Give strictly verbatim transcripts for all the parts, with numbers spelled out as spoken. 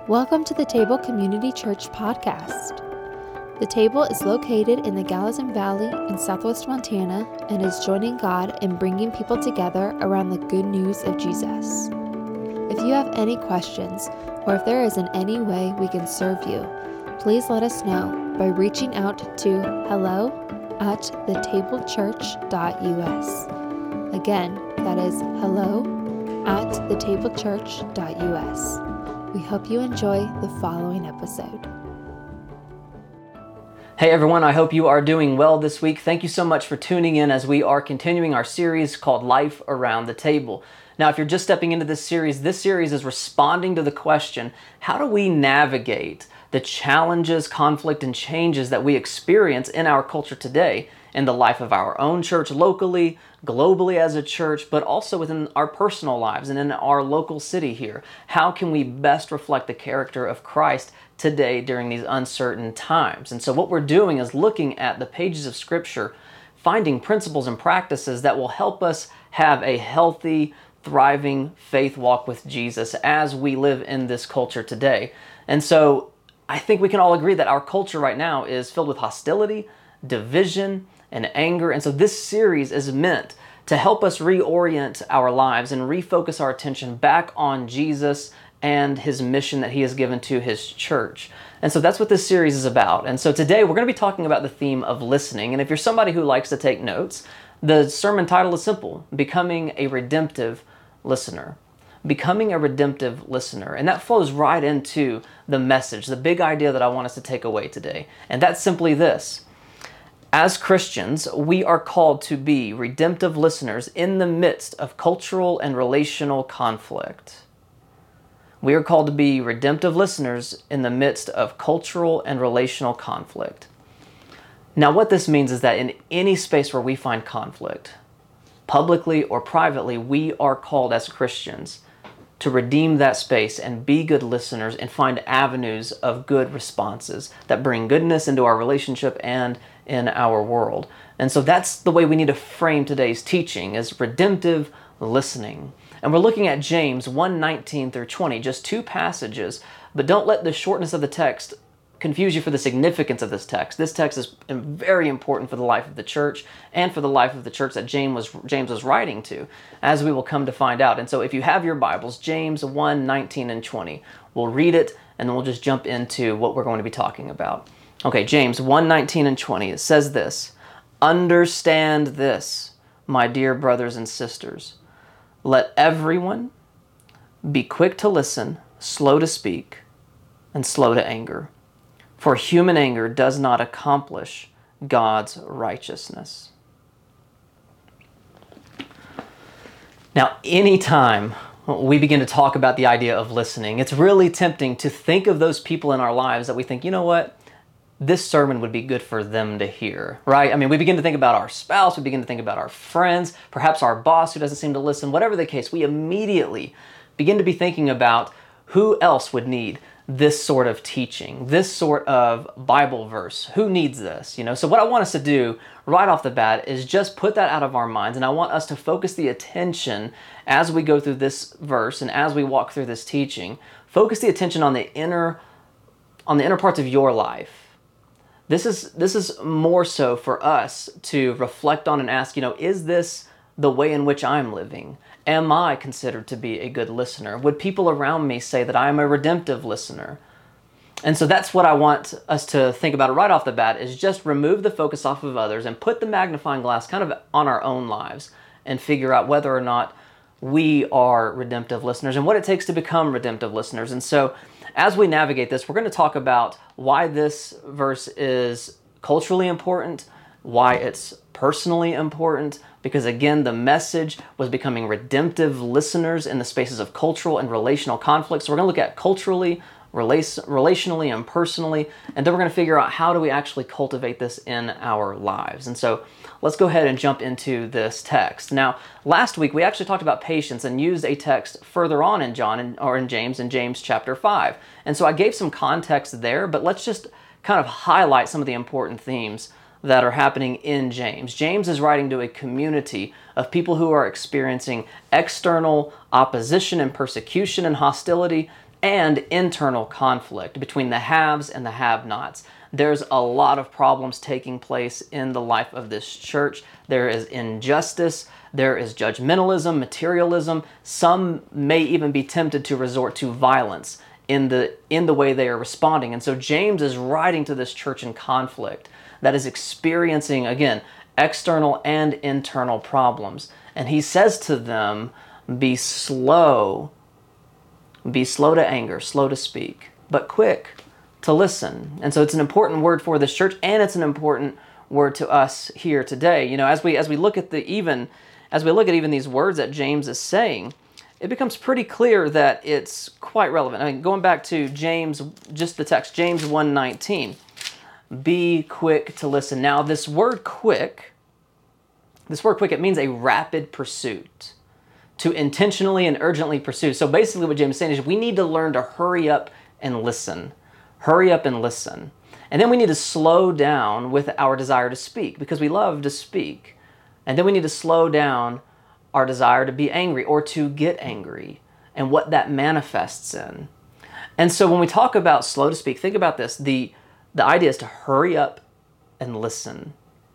Welcome to the Table Community Church podcast. The Table is located in the Gallatin Valley in southwest Montana and is joining God in bringing people together around the good news of Jesus. If you have any questions or if there is in any way we can serve you, please let us know by reaching out to hello at the table church dot u s. Again, that is hello at the table church dot u s. We hope you enjoy the following episode. Hey everyone, I hope you are doing well this week. Thank you so much for tuning in as we are continuing our series called Life Around the Table. Now, if you're just stepping into this series, this series is responding to the question, how do we navigate the challenges, conflict, and changes that we experience in our culture today in the life of our own church locally, globally as a church, but also within our personal lives and in our local city here? How can we best reflect the character of Christ today during these uncertain times? And so what we're doing is looking at the pages of Scripture, finding principles and practices that will help us have a healthy, thriving faith walk with Jesus as we live in this culture today. And so I think we can all agree that our culture right now is filled with hostility, division, and anger. And so this series is meant to help us reorient our lives and refocus our attention back on Jesus and his mission that he has given to his church. And so that's what this series is about. And so today we're going to be talking about the theme of listening. And if you're somebody who likes to take notes, the sermon title is simple: Becoming a Redemptive Listener. Becoming a redemptive listener. And that flows right into the message, the big idea that I want us to take away today. And that's simply this: as Christians, we are called to be redemptive listeners in the midst of cultural and relational conflict. We are called to be redemptive listeners in the midst of cultural and relational conflict. Now, what this means is that in any space where we find conflict, publicly or privately, we are called as Christians to redeem that space and be good listeners and find avenues of good responses that bring goodness into our relationship and in our world. And so that's the way we need to frame today's teaching, is redemptive listening. And we're looking at James one nineteen through twenty, just two passages, but don't let the shortness of the text confuse you for the significance of this text. This text is very important for the life of the church and for the life of the church that James was, James was writing to, as we will come to find out. And so if you have your Bibles, James one nineteen and twenty, we'll read it and then we'll just jump into what we're going to be talking about. Okay, James one nineteen and twenty, it says this: "Understand this, my dear brothers and sisters. Let everyone be quick to listen, slow to speak, and slow to anger. For human anger does not accomplish God's righteousness." Now, anytime we begin to talk about the idea of listening, it's really tempting to think of those people in our lives that we think, you know what, this sermon would be good for them to hear, right? I mean, we begin to think about our spouse, we begin to think about our friends, perhaps our boss who doesn't seem to listen. Whatever the case, we immediately begin to be thinking about who else would need this sort of teaching, this sort of Bible verse. Who needs this? You know, so what I want us to do right off the bat is just put that out of our minds, and I want us to focus the attention as we go through this verse and as we walk through this teaching. Focus the attention on the inner, on the inner parts of your life. This is this is more so for us to reflect on and ask, you know, is this the way in which I'm living? Am I considered to be a good listener? Would people around me say that I am a redemptive listener? And so that's what I want us to think about right off the bat, is just remove the focus off of others and put the magnifying glass kind of on our own lives and figure out whether or not we are redemptive listeners and what it takes to become redemptive listeners. And so as we navigate this, we're going to talk about why this verse is culturally important, why it's personally important, because again, the message was becoming redemptive listeners in the spaces of cultural and relational conflict. So we're going to look at culturally, rela- relationally, and personally, and then we're going to figure out how do we actually cultivate this in our lives. And so let's go ahead and jump into this text. Now, last week we actually talked about patience and used a text further on in John or in James, in James chapter five. And so I gave some context there, but let's just kind of highlight some of the important themes that are happening in James. James is writing to a community of people who are experiencing external opposition and persecution and hostility and internal conflict between the haves and the have-nots. There's a lot of problems taking place in the life of this church. There is injustice, there is judgmentalism, materialism. Some may even be tempted to resort to violence in the in the way they are responding. And so James is writing to this church in conflict that is experiencing, again, external and internal problems. And he says to them, be slow, be slow to anger, slow to speak, but quick to listen. And so it's an important word for this church, and it's an important word to us here today. You know, as we as we look at the even as we look at even these words that James is saying, it becomes pretty clear that it's quite relevant. I mean, going back to James, just the text, James one nineteen, be quick to listen. Now, this word quick, this word quick, it means a rapid pursuit, to intentionally and urgently pursue. So basically what James is saying is we need to learn to hurry up and listen. Hurry up and listen. And then we need to slow down with our desire to speak, because we love to speak. And then we need to slow down our desire to be angry or to get angry and what that manifests in. And so when we talk about slow to speak, think about this. The, the idea is to hurry up and listen.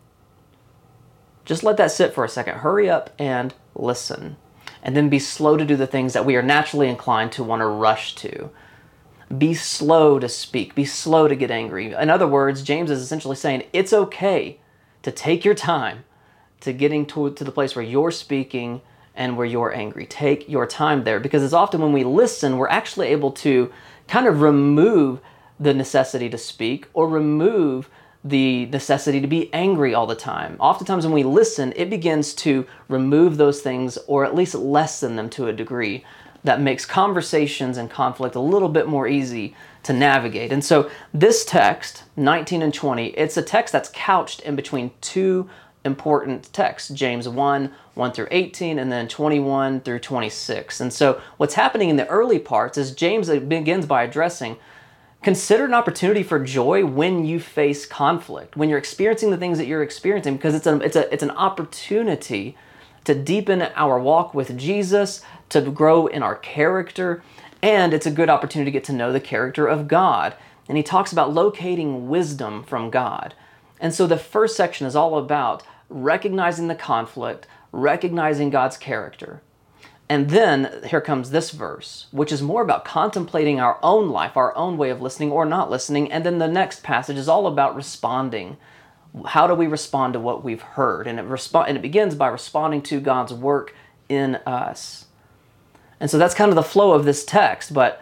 Just let that sit for a second. Hurry up and listen. And then be slow to do the things that we are naturally inclined to want to rush to. Be slow to speak. Be slow to get angry. In other words, James is essentially saying it's okay to take your time to getting to, to the place where you're speaking and where you're angry. Take your time there, because it's often when we listen, we're actually able to kind of remove the necessity to speak or remove the necessity to be angry all the time. Oftentimes when we listen, it begins to remove those things or at least lessen them to a degree that makes conversations and conflict a little bit more easy to navigate. And so this text, nineteen and twenty, it's a text that's couched in between two important texts, James one, one through eighteen, and then twenty-one through twenty-six. And so what's happening in the early parts is James begins by addressing, consider an opportunity for joy when you face conflict, when you're experiencing the things that you're experiencing, because it's, a, it's, a, it's an opportunity to deepen our walk with Jesus, to grow in our character, and it's a good opportunity to get to know the character of God. And he talks about locating wisdom from God. And so the first section is all about recognizing the conflict, recognizing God's character. And then here comes this verse, which is more about contemplating our own life, our own way of listening or not listening. And then the next passage is all about responding. How do we respond to what we've heard? And it, resp- and it begins by responding to God's work in us. And so that's kind of the flow of this text. But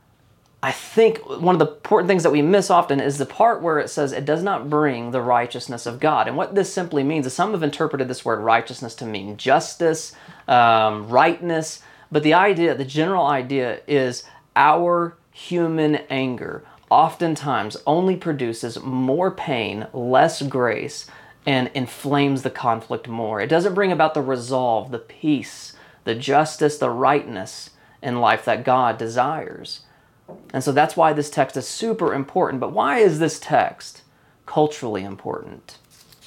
I think one of the important things that we miss often is the part where it says it does not bring the righteousness of God. And what this simply means is some have interpreted this word righteousness to mean justice, um, rightness. But the idea, the general idea is our human anger oftentimes only produces more pain, less grace, and inflames the conflict more. It doesn't bring about the resolve, the peace, the justice, the rightness in life that God desires. And so that's why this text is super important. But why is this text culturally important?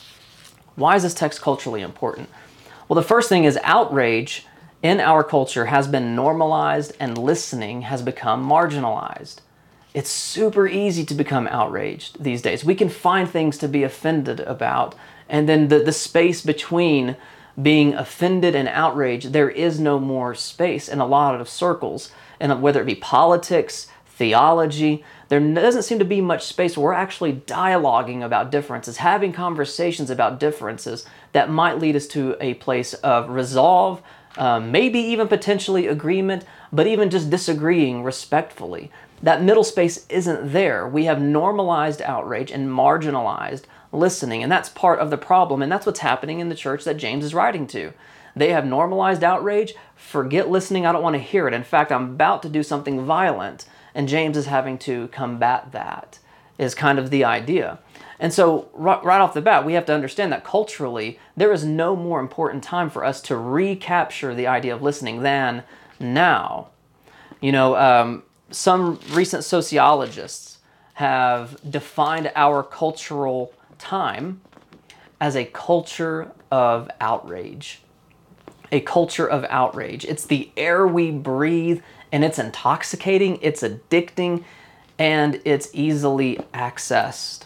Why is this text culturally important? Well, the first thing is outrage in our culture has been normalized and listening has become marginalized. It's super easy to become outraged these days. We can find things to be offended about. And then the, the space between being offended and outraged, there is no more space in a lot of circles. And whether it be politics, theology, there doesn't seem to be much space where we're actually dialoguing about differences, having conversations about differences that might lead us to a place of resolve, um, maybe even potentially agreement, but even just disagreeing respectfully. That middle space isn't there. We have normalized outrage and marginalized listening, and that's part of the problem, and that's what's happening in the church that James is writing to. They have normalized outrage. Forget listening. I don't want to hear it. In fact, I'm about to do something violent. And James is having to combat that, is kind of the idea. And so right, right off the bat, we have to understand that culturally, there is no more important time for us to recapture the idea of listening than now. You know, um, some recent sociologists have defined our cultural time as a culture of outrage. A culture of outrage. It's the air we breathe and it's intoxicating, it's addicting, and it's easily accessed.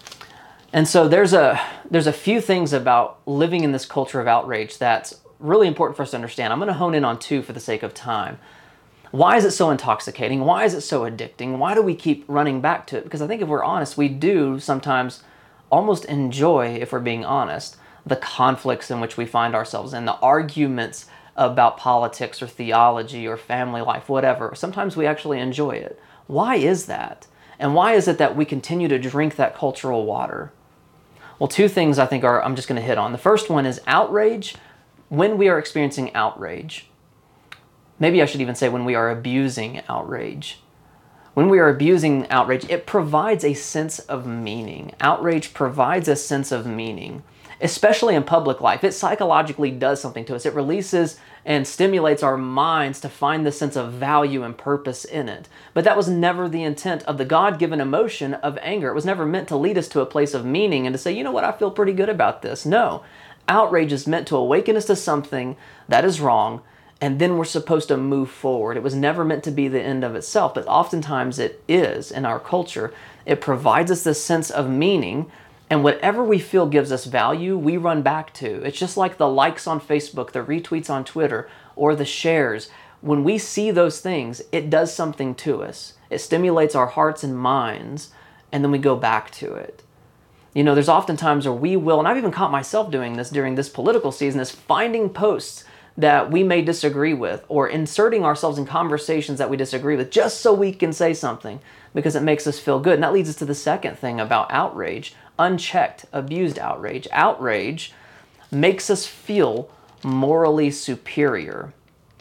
And so there's a there's a few things about living in this culture of outrage that's really important for us to understand. I'm going to hone in on two for the sake of time. Why is it so intoxicating? Why is it so addicting? Why do we keep running back to it? Because I think if we're honest, we do sometimes almost enjoy, if we're being honest, the conflicts in which we find ourselves in, the arguments about politics or theology or family life, whatever. Sometimes we actually enjoy it. Why is that? And why is it that we continue to drink that cultural water? Well, two things I think are I'm just going to hit on. The first one is outrage. When we are experiencing outrage, maybe I should even say when we are abusing outrage. When we are abusing outrage, it provides a sense of meaning. Outrage provides a sense of meaning, especially in public life. It psychologically does something to us. It releases and stimulates our minds to find the sense of value and purpose in it. But that was never the intent of the God-given emotion of anger. It was never meant to lead us to a place of meaning and to say, you know what, I feel pretty good about this. No, outrage is meant to awaken us to something that is wrong, and then we're supposed to move forward. It was never meant to be the end of itself, but oftentimes it is in our culture. It provides us this sense of meaning, and whatever we feel gives us value, we run back to. It's just like the likes on Facebook, the retweets on Twitter, or the shares. When we see those things, it does something to us. It stimulates our hearts and minds, and then we go back to it. You know, there's often times where we will, and I've even caught myself doing this during this political season, is finding posts that we may disagree with, or inserting ourselves in conversations that we disagree with, just so we can say something, because it makes us feel good. And that leads us to the second thing about outrage. Unchecked, abused outrage. Outrage makes us feel morally superior.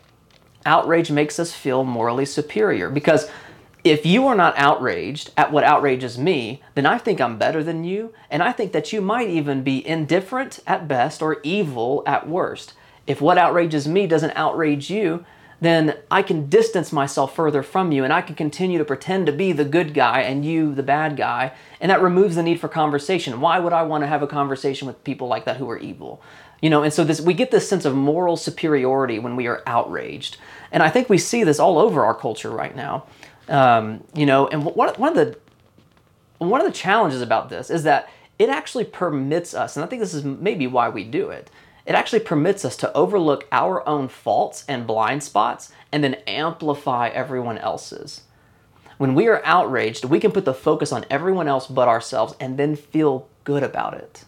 Outrage makes us feel morally superior because if you are not outraged at what outrages me, then I think I'm better than you, and I think that you might even be indifferent at best or evil at worst. If what outrages me doesn't outrage you, then I can distance myself further from you, and I can continue to pretend to be the good guy and you the bad guy, and that removes the need for conversation. Why would I want to have a conversation with people like that who are evil? You know, and so this we get this sense of moral superiority when we are outraged. And I think we see this all over our culture right now. Um, you know, and one, one of the one of the challenges about this is that it actually permits us, and I think this is maybe why we do it, it actually permits us to overlook our own faults and blind spots and then amplify everyone else's. When we are outraged, we can put the focus on everyone else but ourselves and then feel good about it.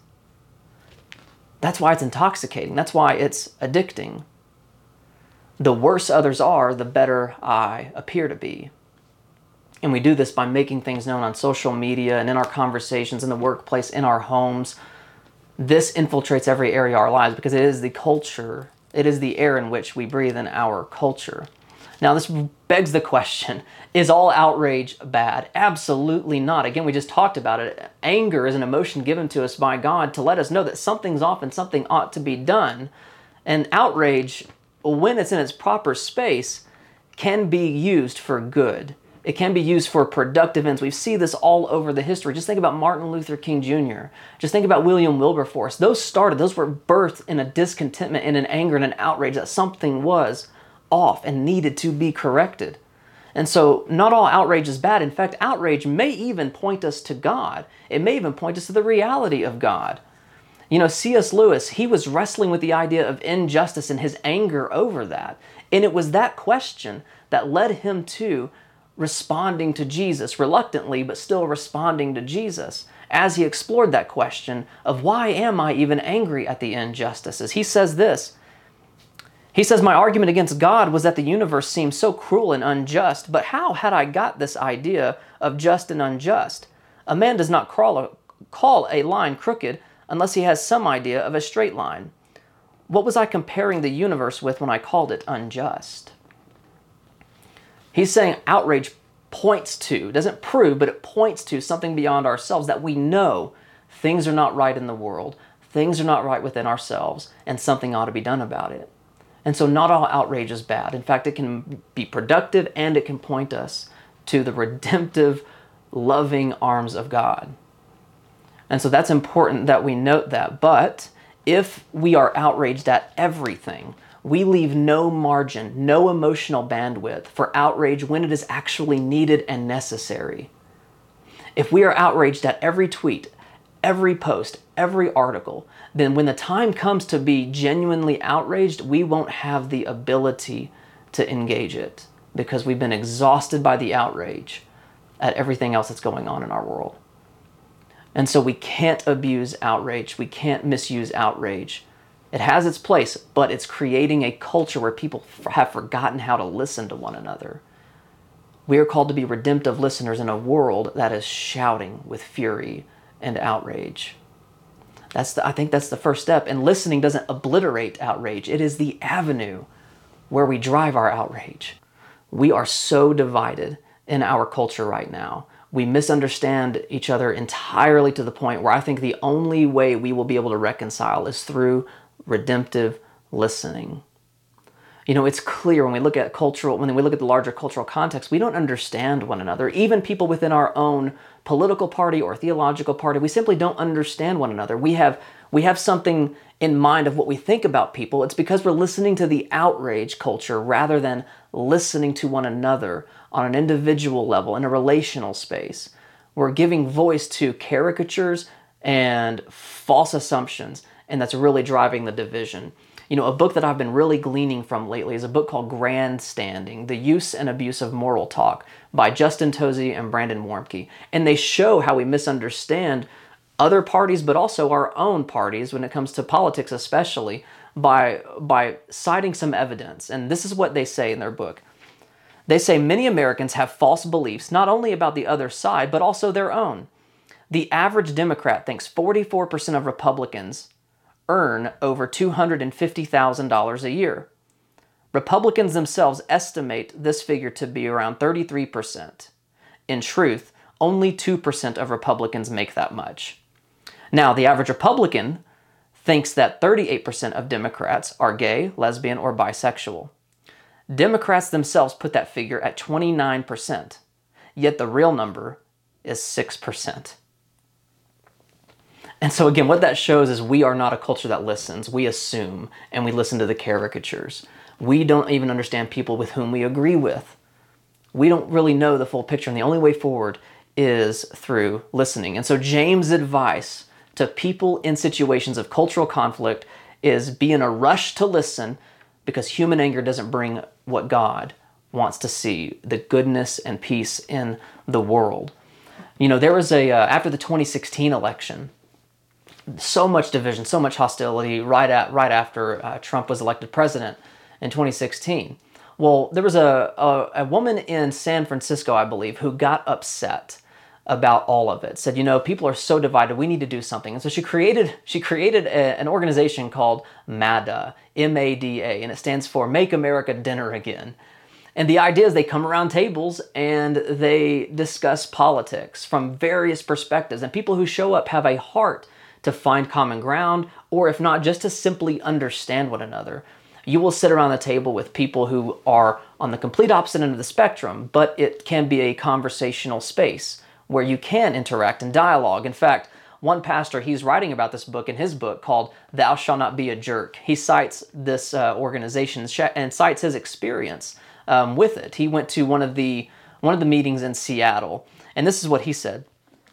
That's why it's intoxicating. That's why it's addicting. The worse others are, the better I appear to be. And we do this by making things known on social media and in our conversations, in the workplace, in our homes. This infiltrates every area of our lives because it is the culture, it is the air in which we breathe in our culture. Now, this begs the question, is all outrage bad? Absolutely not. Again, we just talked about it. Anger is an emotion given to us by God to let us know that something's off and something ought to be done. And outrage, when it's in its proper space, can be used for good. It can be used for productive ends. We see this all over the history. Just think about Martin Luther King Junior Just think about William Wilberforce. Those started, those were birthed in a discontentment and an anger and an outrage that something was off and needed to be corrected. And so not all outrage is bad. In fact, outrage may even point us to God. It may even point us to the reality of God. You know, C S Lewis, he was wrestling with the idea of injustice and his anger over that. And it was that question that led him to responding to Jesus, reluctantly, but still responding to Jesus, as he explored that question of why am I even angry at the injustices? He says this, he says, my argument against God was that the universe seemed so cruel and unjust, but how had I got this idea of just and unjust? A man does not crawl a, call a line crooked unless he has some idea of a straight line. What was I comparing the universe with when I called it unjust? He's saying outrage points to, doesn't prove, but it points to something beyond ourselves, that we know things are not right in the world, things are not right within ourselves, and something ought to be done about it. And so not all outrage is bad. In fact, it can be productive and it can point us to the redemptive, loving arms of God. And so that's important that we note that. But if we are outraged at everything, We leave no margin, no emotional bandwidth for outrage when it is actually needed and necessary. If we are outraged at every tweet, every post, every article, then when the time comes to be genuinely outraged, we won't have the ability to engage it because we've been exhausted by the outrage at everything else that's going on in our world. And so we can't abuse outrage. We can't misuse outrage. It has its place, but it's creating a culture where people have forgotten how to listen to one another. We are called to be redemptive listeners in a world that is shouting with fury and outrage. That's the, I think that's the first step. And listening doesn't obliterate outrage. It is the avenue where we drive our outrage. We are so divided in our culture right now. We misunderstand each other entirely to the point where I think the only way we will be able to reconcile is through redemptive listening. You know, it's clear when we look at cultural, when we look at the larger cultural context, we don't understand one another. Even people within our own political party or theological party, we simply don't understand one another. We have we have something in mind of what we think about people. It's because we're listening to the outrage culture rather than listening to one another on an individual level in a relational space. We're giving voice to caricatures and false assumptions, and that's really driving the division. You know, a book that I've been really gleaning from lately is a book called Grandstanding, The Use and Abuse of Moral Talk by Justin Tozzi and Brandon Warmke. And they show how we misunderstand other parties, but also our own parties when it comes to politics especially, by, by citing some evidence. And this is what they say in their book. They say many Americans have false beliefs, not only about the other side, but also their own. The average Democrat thinks forty-four percent of Republicans earn over two hundred fifty thousand dollars a year. Republicans themselves estimate this figure to be around thirty-three percent. In truth, only two percent of Republicans make that much. Now, the average Republican thinks that thirty-eight percent of Democrats are gay, lesbian, or bisexual. Democrats themselves put that figure at twenty-nine percent, yet the real number is six percent. And so again, what that shows is we are not a culture that listens. We assume, and we listen to the caricatures. We don't even understand people with whom we agree with. We don't really know the full picture, and the only way forward is through listening. And so James' advice to people in situations of cultural conflict is be in a rush to listen, because human anger doesn't bring what God wants to see, the goodness and peace in the world. You know, there was a, uh, after the twenty sixteen election, so much division, so much hostility right at right after uh, Trump was elected president in twenty sixteen. Well, there was a, a, a woman in San Francisco, I believe, who got upset about all of it. Said, you know, people are so divided, we need to do something. And so she created she created a, an organization called MADA, M A D A, and it stands for Make America Dinner Again. And the idea is they come around tables and they discuss politics from various perspectives. And people who show up have a heart to find common ground, or if not, just to simply understand one another. You will sit around the table with people who are on the complete opposite end of the spectrum, but it can be a conversational space where you can interact and dialogue. In fact, one pastor, he's writing about this book in his book called Thou Shalt Not Be a Jerk. He cites this uh, organization and cites his experience um, with it. He went to one of the one of the meetings in Seattle, and this is what he said.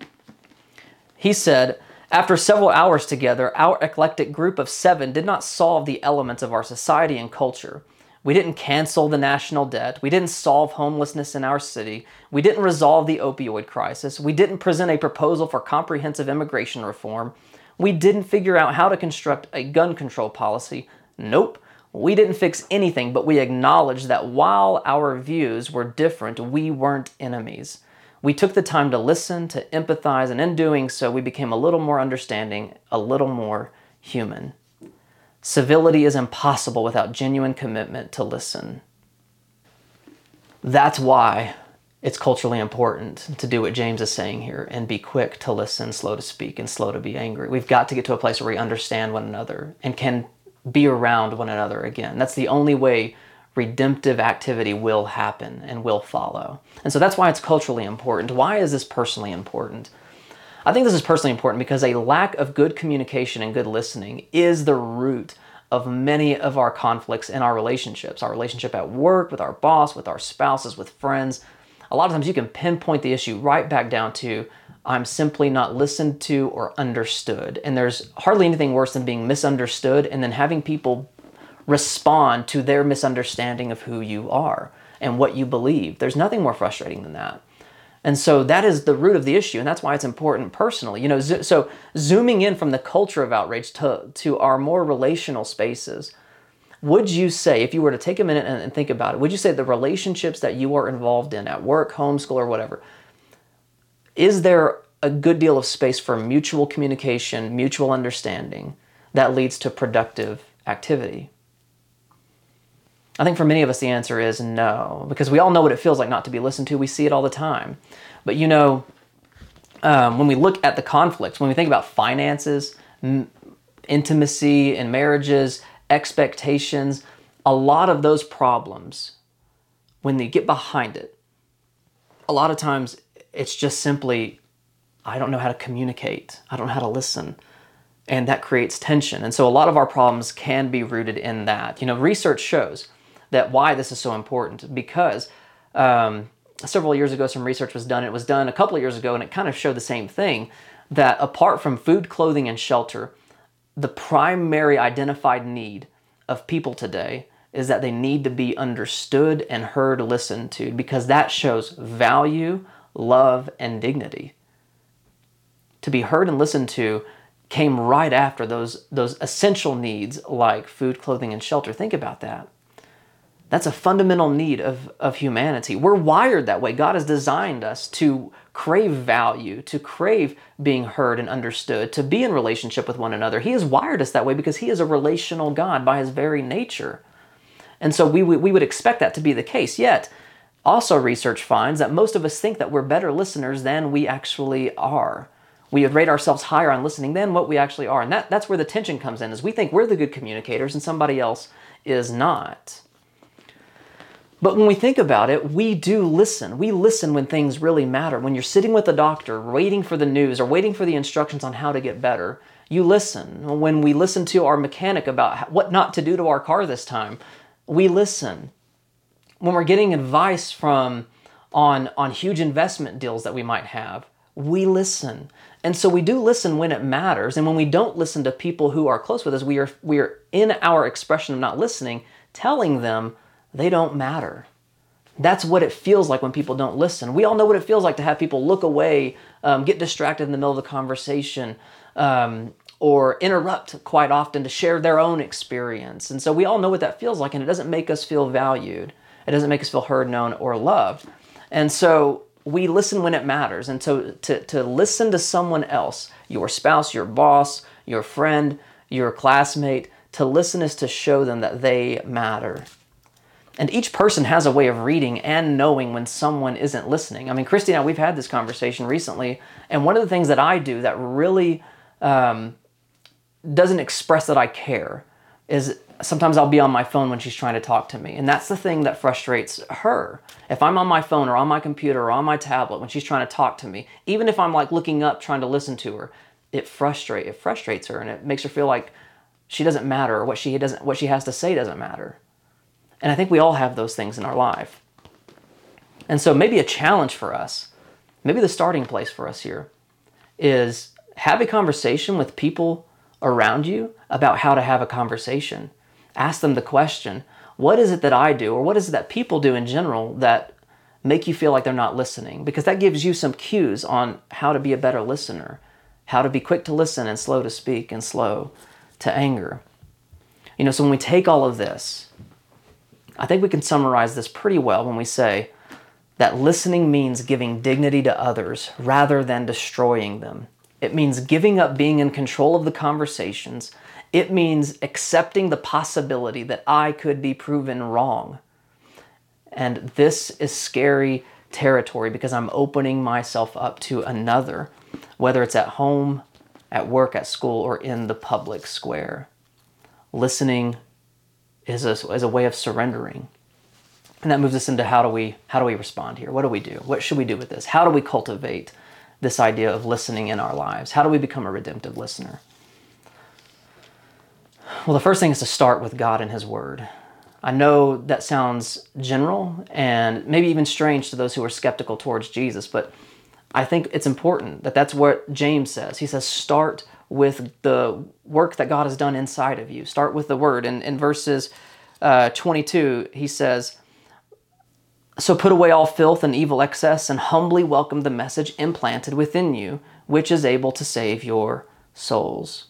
He said, after several hours together, our eclectic group of seven did not solve the elements of our society and culture. We didn't cancel the national debt. We didn't solve homelessness in our city. We didn't resolve the opioid crisis. We didn't present a proposal for comprehensive immigration reform. We didn't figure out how to construct a gun control policy. Nope. We didn't fix anything, but we acknowledged that while our views were different, we weren't enemies. We took the time to listen, to empathize, and in doing so, we became a little more understanding, a little more human. Civility is impossible without genuine commitment to listen. That's why it's culturally important to do what James is saying here and be quick to listen, slow to speak, and slow to be angry. We've got to get to a place where we understand one another and can be around one another again. That's the only way redemptive activity will happen and will follow. And so that's why it's culturally important. Why is this personally important? I think this is personally important because a lack of good communication and good listening is the root of many of our conflicts in our relationships, our relationship at work, with our boss, with our spouses, with friends. A lot of times you can pinpoint the issue right back down to, I'm simply not listened to or understood. And there's hardly anything worse than being misunderstood and then having people respond to their misunderstanding of who you are and what you believe. There's nothing more frustrating than that. And so that is the root of the issue, and that's why it's important personally. You know, zo- so zooming in from the culture of outrage to, to our more relational spaces, would you say, if you were to take a minute and, and think about it, would you say the relationships that you are involved in at work, homeschool, or whatever, is there a good deal of space for mutual communication, mutual understanding that leads to productive activity? I think for many of us, the answer is no, because we all know what it feels like not to be listened to. We see it all the time. But you know, um, when we look at the conflicts, when we think about finances, m- intimacy in marriages, expectations, a lot of those problems, when you get behind it, a lot of times it's just simply, I don't know how to communicate. I don't know how to listen. And that creates tension. And so a lot of our problems can be rooted in that. You know, research shows that why this is so important, because um, several years ago some research was done. It was done a couple of years ago, and it kind of showed the same thing, that apart from food, clothing, and shelter, the primary identified need of people today is that they need to be understood and heard, listened to, because that shows value, love, and dignity. To be heard and listened to came right after those, those essential needs like food, clothing, and shelter. Think about that. That's a fundamental need of, of humanity. We're wired that way. God has designed us to crave value, to crave being heard and understood, to be in relationship with one another. He has wired us that way because He is a relational God by His very nature. And so we, we would expect that to be the case. Yet, also research finds that most of us think that we're better listeners than we actually are. We would rate ourselves higher on listening than what we actually are. And that, that's where the tension comes in, is we think we're the good communicators and somebody else is not. But when we think about it, we do listen. We listen when things really matter. When you're sitting with a doctor, waiting for the news or waiting for the instructions on how to get better, you listen. When we listen to our mechanic about what not to do to our car this time, we listen. When we're getting advice from on, on huge investment deals that we might have, we listen. And so we do listen when it matters. And when we don't listen to people who are close with us, we are, we are in our expression of not listening, telling them they don't matter. That's what it feels like when people don't listen. We all know what it feels like to have people look away, um, get distracted in the middle of the conversation, um, or interrupt quite often to share their own experience. And so we all know what that feels like, and it doesn't make us feel valued. It doesn't make us feel heard, known, or loved. And so we listen when it matters. And so to, to listen to someone else, your spouse, your boss, your friend, your classmate, to listen is to show them that they matter. And each person has a way of reading and knowing when someone isn't listening. I mean, Christy and I, we've had this conversation recently, and one of the things that I do that really um, doesn't express that I care is sometimes I'll be on my phone when she's trying to talk to me. And that's the thing that frustrates her. If I'm on my phone or on my computer or on my tablet when she's trying to talk to me, even if I'm like looking up trying to listen to her, it frustrate it frustrates her, and it makes her feel like she doesn't matter, or what she doesn't what she has to say doesn't matter. And I think we all have those things in our life. And so maybe a challenge for us, maybe the starting place for us here, is have a conversation with people around you about how to have a conversation. Ask them the question, what is it that I do, or what is it that people do in general that make you feel like they're not listening? Because that gives you some cues on how to be a better listener, how to be quick to listen and slow to speak and slow to anger. You know, so when we take all of this, I think we can summarize this pretty well when we say that listening means giving dignity to others rather than destroying them. It means giving up being in control of the conversations. It means accepting the possibility that I could be proven wrong. And this is scary territory because I'm opening myself up to another, whether it's at home, at work, at school, or in the public square. Listening is a, is a way of surrendering. And that moves us into how do we how do we respond here? What do we do? What should we do with this? How do we cultivate this idea of listening in our lives? How do we become a redemptive listener? Well, the first thing is to start with God and His Word. I know that sounds general and maybe even strange to those who are skeptical towards Jesus, but I think it's important that that's what James says. He says, start with the work that God has done inside of you. Start with the Word. And in verses uh, twenty-two, he says, so put away all filth and evil excess and humbly welcome the message implanted within you, which is able to save your souls.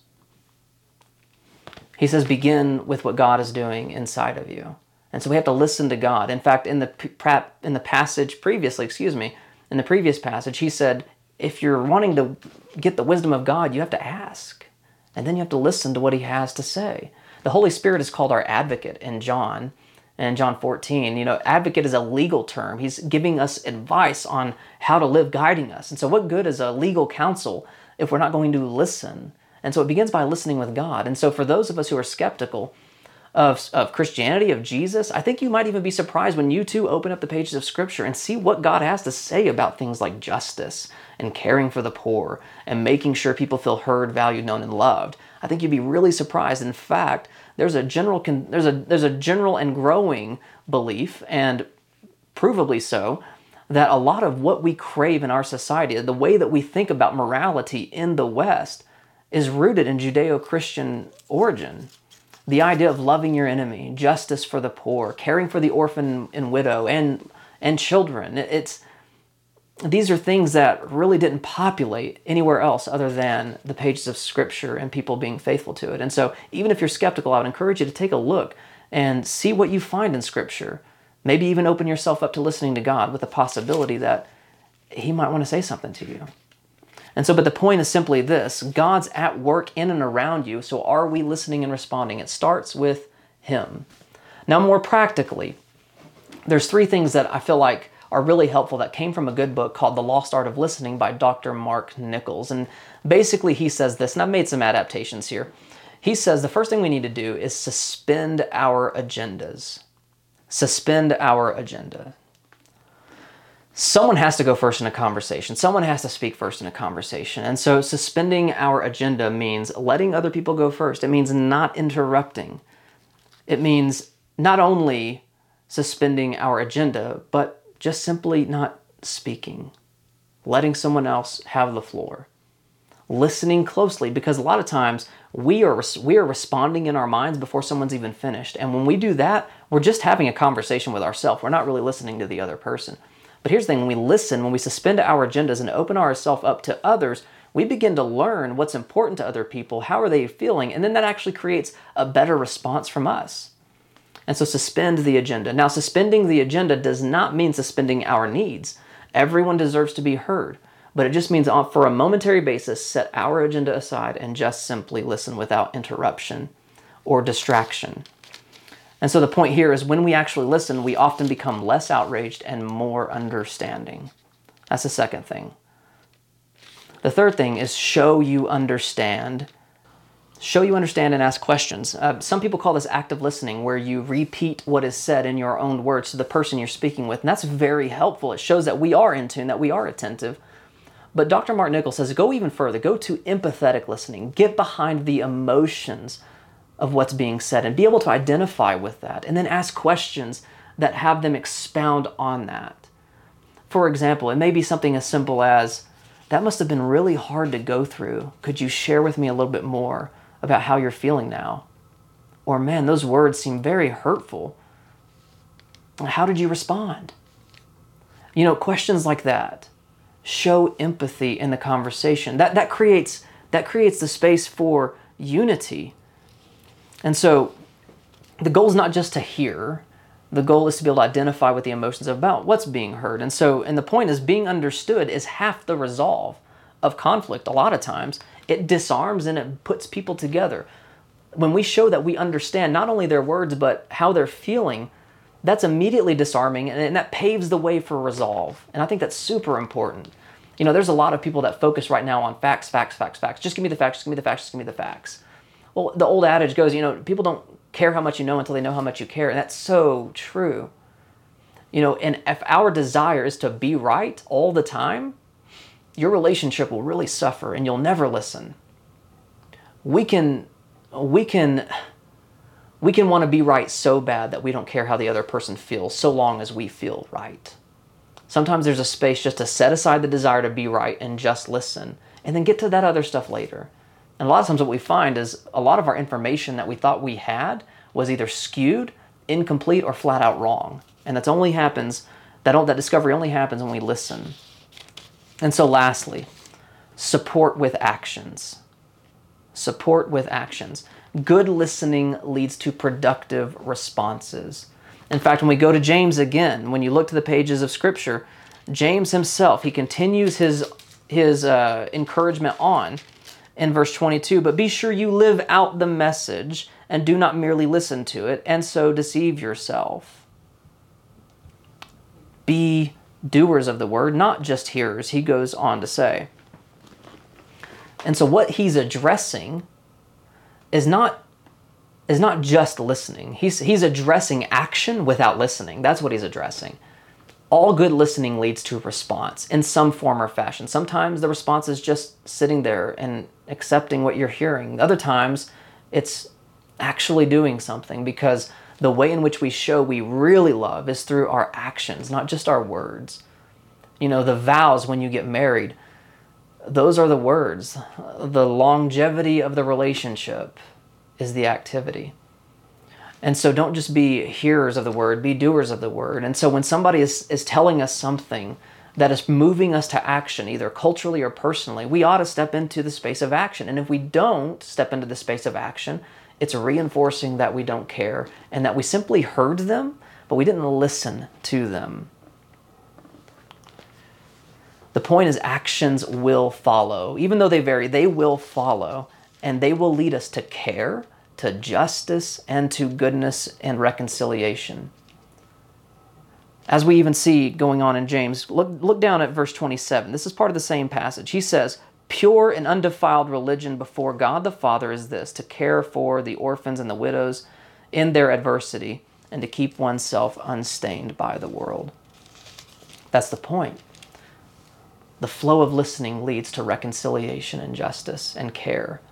He says, begin with what God is doing inside of you. And so we have to listen to God. In fact, in the in the passage previously, excuse me, in the previous passage, he said, if you're wanting to get the wisdom of God, you have to ask. And then you have to listen to what He has to say. The Holy Spirit is called our advocate in John, in John fourteen. You know, advocate is a legal term. He's giving us advice on how to live, guiding us. And so what good is a legal counsel if we're not going to listen? And so it begins by listening with God. And so for those of us who are skeptical of, of Christianity, of Jesus, I think you might even be surprised when you too open up the pages of Scripture and see what God has to say about things like justice and caring for the poor and making sure people feel heard, valued, known, and loved. I think you'd be really surprised. In fact, there's a general there's a there's a general and growing belief, and provably so, that a lot of what we crave in our society, the way that we think about morality in the West, is rooted in Judeo-Christian origin. The idea of loving your enemy, justice for the poor, caring for the orphan and widow, and and children. It's these are things that really didn't populate anywhere else other than the pages of Scripture and people being faithful to it. And so even if you're skeptical, I would encourage you to take a look and see what you find in Scripture. Maybe even open yourself up to listening to God with the possibility that He might want to say something to you. And so, but the point is simply this: God's at work in and around you, so are we listening and responding? It starts with Him. Now, more practically, there's three things that I feel like are really helpful that came from a good book called The Lost Art of Listening by Doctor Mark Nichols. And basically he says this, and I've made some adaptations here. He says the first thing we need to do is suspend our agendas. Suspend our agenda. Someone has to go first in a conversation. Someone has to speak first in a conversation. And so suspending our agenda means letting other people go first. It means not interrupting. It means not only suspending our agenda, but just simply not speaking. Letting someone else have the floor. Listening closely, because a lot of times we are we are responding in our minds before someone's even finished. And when we do that, we're just having a conversation with ourselves. We're not really listening to the other person. But here's the thing, when we listen, when we suspend our agendas and open ourselves up to others, we begin to learn what's important to other people, how are they feeling, and then that actually creates a better response from us. And so suspend the agenda. Now, suspending the agenda does not mean suspending our needs. Everyone deserves to be heard, but it just means for a momentary basis, set our agenda aside and just simply listen without interruption or distraction. And so the point here is when we actually listen, we often become less outraged and more understanding. That's the second thing. The third thing is show you understand. Show you understand and ask questions. Uh, some people call this active listening, where you repeat what is said in your own words to the person you're speaking with. And that's very helpful. It shows that we are in tune, that we are attentive. But Doctor Mark Nichols says, go even further. Go to empathetic listening. Get behind the emotions of what's being said and be able to identify with that, and then ask questions that have them expound on that. For example, it may be something as simple as, that must have been really hard to go through. Could you share with me a little bit more about how you're feeling now? Or, man, those words seem very hurtful. How did you respond? You know, questions like that show empathy in the conversation. That, that, creates, that creates the space for unity. And so the goal is not just to hear. The goal is to be able to identify with the emotions about what's being heard. And so, and the point is, being understood is half the resolve of conflict. A lot of times it disarms and it puts people together. When we show that we understand not only their words, but how they're feeling, that's immediately disarming, and that paves the way for resolve. And I think that's super important. You know, there's a lot of people that focus right now on facts, facts, facts, facts. Just give me the facts, just give me the facts, just give me the facts. Well, the old adage goes, you know, people don't care how much you know until they know how much you care. And that's so true. You know, and if our desire is to be right all the time, your relationship will really suffer and you'll never listen. We can we can we can want to be right so bad that we don't care how the other person feels, so long as we feel right. Sometimes there's a space just to set aside the desire to be right and just listen, and then get to that other stuff later. And a lot of times what we find is a lot of our information that we thought we had was either skewed, incomplete, or flat out wrong. And that's only happens, that, that discovery only happens when we listen. And so lastly, support with actions. Support with actions. Good listening leads to productive responses. In fact, when we go to James again, when you look to the pages of Scripture, James himself, he continues his, his uh, encouragement on in verse twenty-two, but be sure you live out the message and do not merely listen to it, and so deceive yourself. Be doers of the word, not just hearers, he goes on to say. And so what he's addressing is not, is not just listening. He's, he's addressing action without listening. That's what he's addressing. All good listening leads to a response in some form or fashion. Sometimes the response is just sitting there and accepting what you're hearing. Other times it's actually doing something, because the way in which we show we really love is through our actions, not just our words. You know, the vows when you get married, those are the words. The longevity of the relationship is the activity. And so don't just be hearers of the word, be doers of the word. And so when somebody is, is telling us something that is moving us to action, either culturally or personally, we ought to step into the space of action. And if we don't step into the space of action, it's reinforcing that we don't care and that we simply heard them, but we didn't listen to them. The point is, actions will follow. Even though they vary, they will follow, and they will lead us to care, to justice, and to goodness and reconciliation. As we even see going on in James, look, look down at verse twenty-seven. This is part of the same passage. He says, pure and undefiled religion before God the Father is this, to care for the orphans and the widows in their adversity, and to keep oneself unstained by the world. That's the point. The flow of listening leads to reconciliation and justice and care.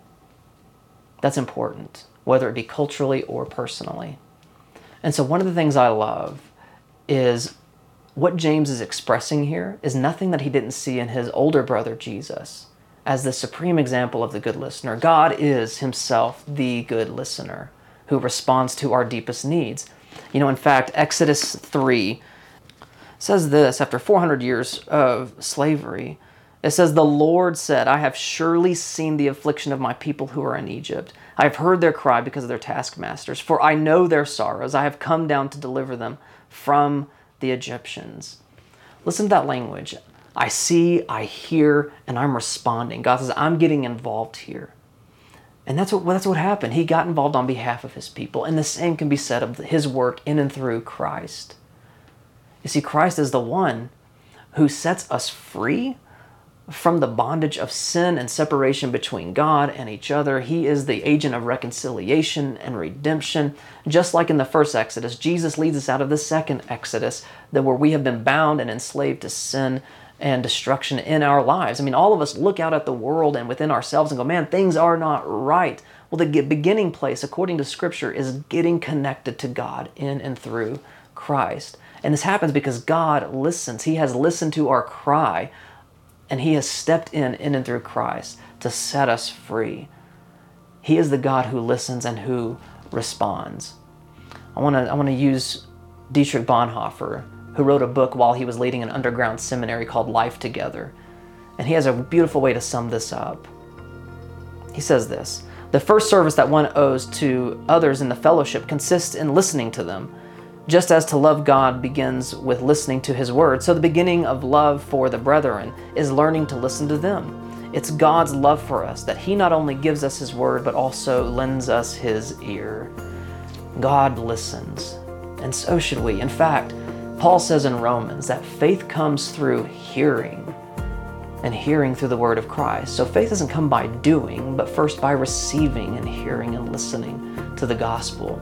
That's important, whether it be culturally or personally. And so one of the things I love is what James is expressing here is nothing that he didn't see in his older brother Jesus as the supreme example of the good listener. God is himself the good listener who responds to our deepest needs. You know, in fact, Exodus three says this, after four hundred years of slavery, it says, the Lord said, I have surely seen the affliction of my people who are in Egypt. I have heard their cry because of their taskmasters, for I know their sorrows. I have come down to deliver them from the Egyptians. Listen to that language. I see, I hear, and I'm responding. God says, I'm getting involved here. And that's what, that's what happened. He got involved on behalf of his people. And the same can be said of his work in and through Christ. You see, Christ is the one who sets us free from the bondage of sin and separation between God and each other. He is the agent of reconciliation and redemption. Just like in the first Exodus, Jesus leads us out of the second Exodus, that where we have been bound and enslaved to sin and destruction in our lives. I mean, all of us look out at the world and within ourselves and go, man, things are not right. Well, the beginning place, according to Scripture, is getting connected to God in and through Christ. And this happens because God listens. He has listened to our cry, and He has stepped in, in and through Christ to set us free. He is the God who listens and who responds. I want to I want to use Dietrich Bonhoeffer, who wrote a book while he was leading an underground seminary called Life Together. And he has a beautiful way to sum this up. He says this, the first service that one owes to others in the fellowship consists in listening to them. Just as to love God begins with listening to His word, so the beginning of love for the brethren is learning to listen to them. It's God's love for us that He not only gives us His word, but also lends us His ear. God listens, and so should we. In fact, Paul says in Romans that faith comes through hearing, and hearing through the word of Christ. So faith doesn't come by doing, but first by receiving and hearing and listening to the gospel.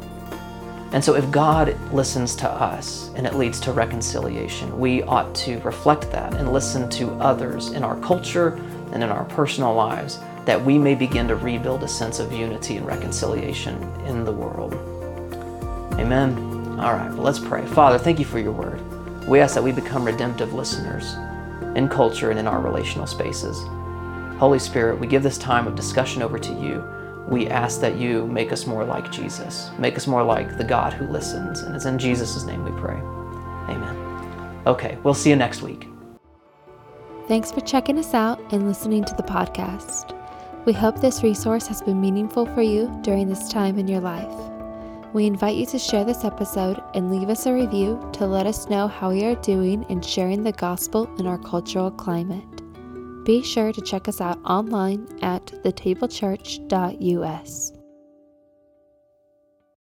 And so if God listens to us and it leads to reconciliation, we ought to reflect that and listen to others in our culture and in our personal lives that we may begin to rebuild a sense of unity and reconciliation in the world. Amen. All right, well, let's pray. Father, thank you for your word. We ask that we become redemptive listeners in culture and in our relational spaces. Holy Spirit, we give this time of discussion over to you. We ask that you make us more like Jesus, make us more like the God who listens. And it's in Jesus' name we pray. Amen. Okay, we'll see you next week. Thanks for checking us out and listening to the podcast. We hope this resource has been meaningful for you during this time in your life. We invite you to share this episode and leave us a review to let us know how we are doing in sharing the gospel in our cultural climate. Be sure to check us out online at the table church dot U S.